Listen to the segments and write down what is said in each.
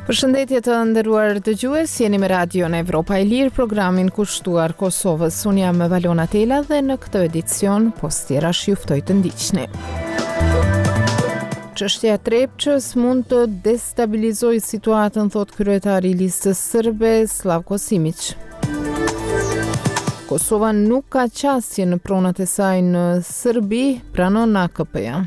Përshëndetje të nderuar dëgjues, jeni me Radio në Evropa e Lirë, programin kushtuar Kosovës. Unë jam Valona Tela dhe në këtë edicion postjerash juftoj të ndiqni. Çështja e Trepçës mund të destabilizojë situatën, thot kryetari i listës serbe Slavko Simić. Kosova nuk ka qasje në pronat e saj në Serbi, pranon AKP-ja.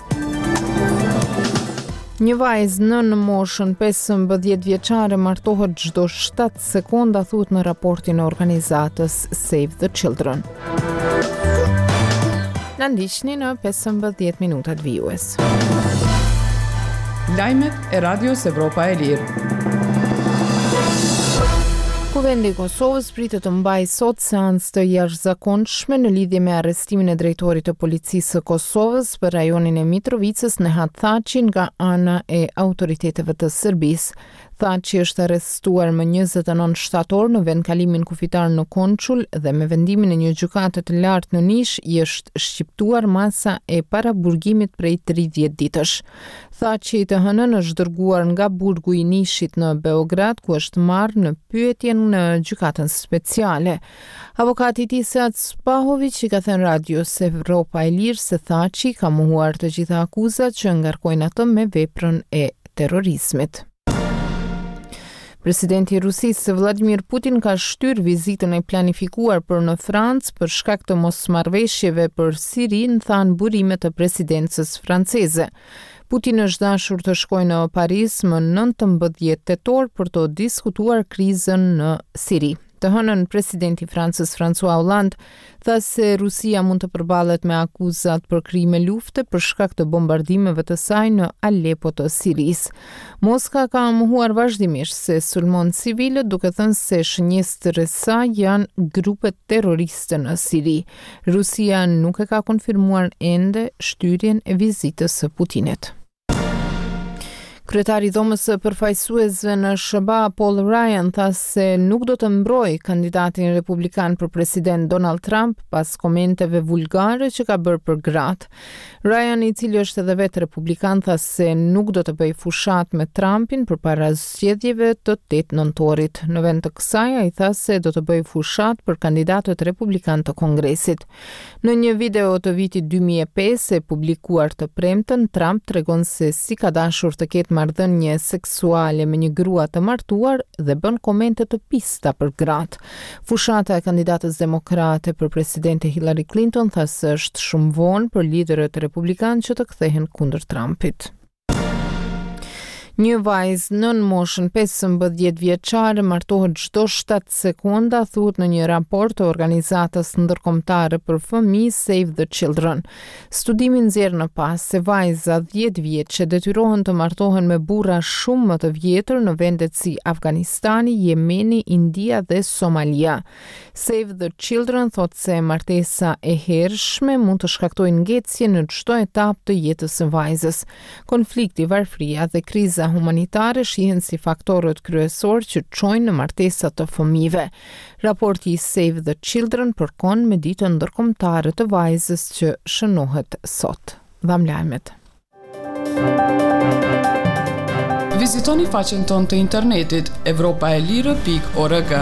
Një vajzë në moshën 15 vjeçare martohet çdo 7 sekonda, thuhet në raportin e organizatës Save the Children. Na ndiqni në 15 minutat vijues. Lajmet e Radios Evropa e Lirë. Kuvendi i Kosovës pritet të mbajë sot seancë të jashtëzakonshme në lidhje me arrestimin e drejtorit të policisë së Kosovës për rajonin e Mitrovicës, Nehat Thaçi, nga ana e autoriteteve të Serbisë. Thaçi është arrestuar më 29 shtator në vendkalimin kufitar në Konçul dhe me vendimin e një gjykate të lartë në Nish i është shqiptuar masa e paraburgimit prej 30 ditësh. Thaçi të hënën është dërguar nga burgu i Nishit në Beograd, ku është marrë në pyetje në gjykatën speciale. Avokati i tij Sead Spahović i ka thënë Radios Evropa e Lirë se Thaçi ka mohuar të gjitha akuzat që ngarkojnë atë me veprën e terrorizmit. Presidenti i Rusisë Vladimir Putin ka shtyr vizitën e planifikuar për në Francë për shkak të mosmarrëveshjeve për Sirinë, thanë burimet të presidencës franceze. Putin është dashur të shkojë në Paris më 19 tetor për të diskutuar krizën në Siri. Të hënën presidenti i Francës François Hollande tha se Rusia mund të përballet me akuzat për krime lufte për shkak të bombardimeve të saj në Alepo të Sirisë. Moska ka mohuar vazhdimisht se sulmon civilët, duke thënë se shënjestër e saj janë grupet terroriste në Siri. Rusia nuk e ka konfirmuar ende shtyrjen e vizitës së Putinit. Kryetari i dhomës së përfaqësuesve në SBA Paul Ryan tha se nuk do të mbrojë kandidatin republikan për president Donald Trump pas komenteve vulgare që ka bërë për gratë. Ryan, i cili është edhe vetë republikan, tha se nuk do të bëjë fushat me Trumpin përpara zgjedhjeve të 8 nëntorit. Në vend të kësaj, ai tha se do të bëjë fushat për kandidatët republikan të Kongresit. Në një video të vitit 2005 e publikuar të premten, Trump tregon se si ka dashur të ketë marrëdhënie seksuale me një grua të martuar dhe bën komente të pista për gratë. Fushata e kandidatës demokrate për presidente Hillary Clinton tha se është shumë vonë për liderët republikanë që të kthehen kundër Trumpit. Një vajzë në moshën 15 vjeçare martohet çdo 7 sekonda, thuhet në një raport të organizatës ndërkombëtare për fëmijë Save the Children. Studimi nxjerr në pas se vajza 10 vjeçë detyrohen të martohen me burra shumë më të vjetër në vendet si Afganistani, Jemeni, India dhe Somalia. Save the Children thot se martesa e hershme mund të shkaktojë ngecje në çdo etapë të jetës së vajzës. Konflikti, varfëria dhe kriza humanitare shihen si faktorët kryesor që çojnë në martesat të fëmijëve. Raporti i Save the Children përkon me ditën ndërkombëtare të vajzës që shënohet sot. Dham lajmet. Vizitoni faqen tonë të internetit evropaelire.org.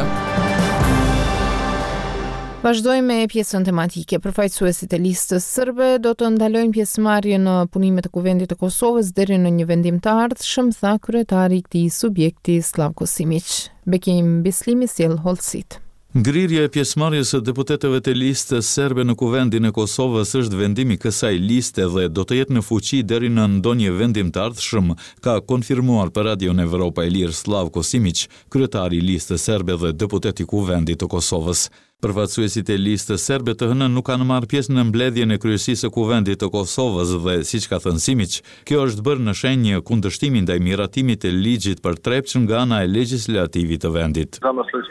Vazhdojmë me pjesën tematike. Përfaqësuesit e listës serbe do të ndalojnë pjesëmarrjen në punimet e Kuvendit të Kosovës deri në një vendim të ardhshëm, tha kryetari i këtij subjekti Slavko Simić. Bekim Bislimi sjell hollësit. Ngrirja e pjesëmarrjes së deputetëve të listës serbe në Kuvendin e Kosovës është vendimi i kësaj liste dhe do të jetë në fuqi deri në ndonjë vendim të ardhshëm, ka konfirmuar për Radion Evropa e Lirë Slavko Simić, kryetari i listës serbe dhe deputet i Kuvendit të Kosovës. Përfaqësuesit e listës serbe të hënën nuk kanë marrë pjesë në mbledhjen e kryesisë së Kuvendit të Kosovës dhe, siç ka thënë Simić, kjo është bërë në shenjë kundërshtimi ndaj miratimit të ligjit për Trepçën nga ana e legjislativit të vendit.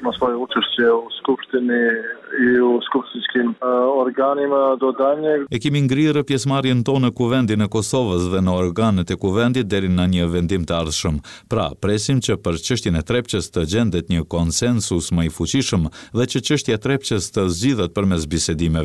i u skupštinskim organima dodanje. E kemi ngrirë pjesëmarrjen tonë në Kuvendin e Kosovës dhe në organet e Kuvendit deri në një vendim të ardhshëm. Pra, presim që për çështjen e Trepçës të gjendet një konsensus më i fuqishëm dhe që çështja e Trepçës të zgjidhet përmes bisedimeve.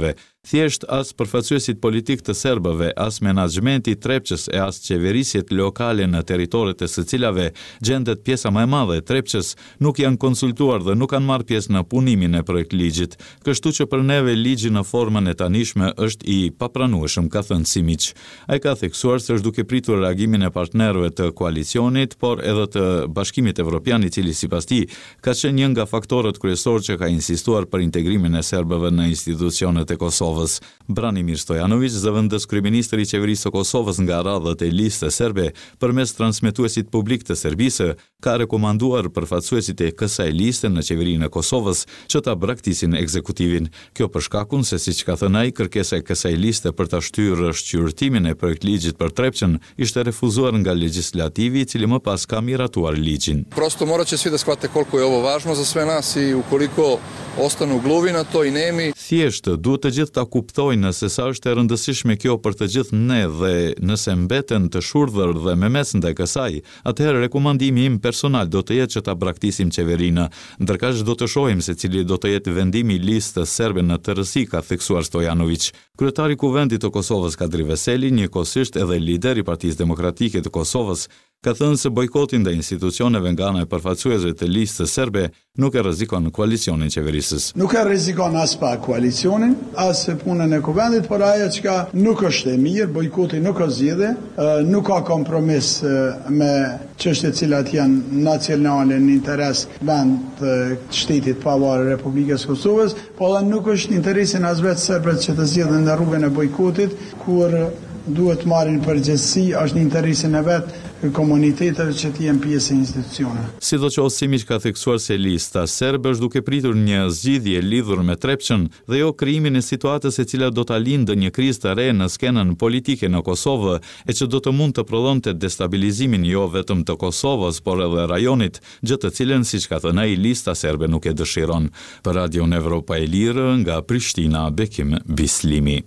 Thjesht as përfaqësuesit politik të serbëve, as menaxhmenti i Trepçës e as qeverisjet lokale në territoret e së cilave gjendet pjesa më e madhe e Trepçës nuk janë konsultuar dhe nuk kanë marrë pjesë në punimin e projektligjit, kështu që për neve ligji në formën e tanishme është i papranueshëm, ka thënë Simić. Ai ka theksuar se është duke pritur reagimin e partnerëve të koalicionit, por edhe të Bashkimit Evropian, i cili sipas tij ka qenë një nga faktorët kryesorë që ka insistuar për integrimin e serbëve në institucionet e Kosovës. Branimir Stojanović, zëvendës kryeministri i qeverisë së Kosovës nga radhët e listës serbe, përmes transmetuesit publik të Serbisë, ka rekomanduar përfaqësuesit e kësaj liste në qeverinë e Kosovës që ta braktisin ekzekutivin. Kjo për shkakun se, siç ka thënë ai, kërkesa e kësaj liste për ta shtyrë shqyrtimin e projektligjit për Trepçën ishte refuzuar nga legislativi, i cili më pas ka miratuar ligjin. Prosto morat će svi da shvate koliko je ovo važno za sve nas i ukoliko ostanu gluvi na to i nemi. Thjesht duhet të gjithë ta kuptojnë se sa është e rëndësishme kjo për të gjithë ne, dhe nëse mbeten të shurdhër dhe me mes ndaj kësaj, atëherë rekomandimi im personal do të jetë që ta braktisim qeverinë, ndërkaq do të shohim se cili do të jetë vendimi i listës serbe në tërësi, ka theksuar Stojanović. Kryetari i Kuvendit të Kosovës Kadri Veseli, njëkohësisht edhe lider i Partisë Demokratike të Kosovës, ka thënë se bojkoti ndaj institucioneve nga ana e përfaqësuesve të listës serbe nuk e rrezikon koalicionin qeverisës. Nuk e rrezikon as pa koalicionin, as punën e Kuvendit, por ajo që nuk është e mirë, bojkoti nuk është zgjidhje, nuk ka kompromis me çështjet cilat janë nacionale në interes vend të shtetit pavarur Republikës Kosovës, por nuk është në interesin as vetë serbëve që të zgjidhen në rrugën e bojkotit, kur duhet marrin përgjegjësi, është në interesin e vetë komuniteteve që të jenë pjesë e institucioneve. Sidoqoftë, Simić ka theksuar se lista serbe është duke pritur një zgjidhje lidhur me Trepçën dhe jo krijimin e situatës e cila do ta lindë një krizë të re në skenën politike në Kosovë, e që do të mund të prodhonte destabilizimin jo vetëm të Kosovës, por edhe rajonit, gjë të cilën, siç ka thënë ai, lista serbe nuk e dëshiron. Për Radion Evropa e Lirë, nga Prishtina, Bekim Bislimi.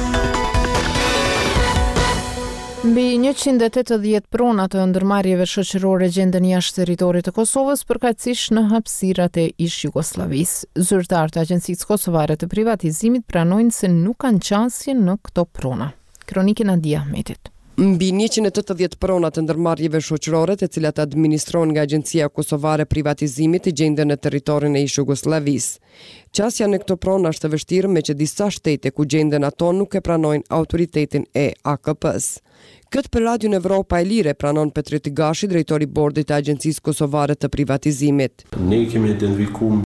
Mbi 180 prona të ndërmarrjeve shoqërore gjenden jashtë territorit të Kosovës, përkatësisht në hapësirat e ish-Jugosllavisë. Zyrtarët e Agjencisë Kosovare të Privatizimit pranojnë se nuk kanë qasje në këto prona. Kronikë Nadia Ahmetit. Mbi 180 prona të ndërmarrjeve shoqërore, të cilat administrohen nga Agjencia Kosovare Privatizimit, gjenden në territorin e ish-Jugosllavisë. Qasja në këto prona është e vështirë, me që disa shtete ku gjenden ato nuk e pranojnë autoritetin e AKP-s. Këtë për Radion Evropa e Lirë pranon Petri Tigashi, drejtori i bordit të Agjencisë Kosovare të Privatizimit. Ne kemi identifikuar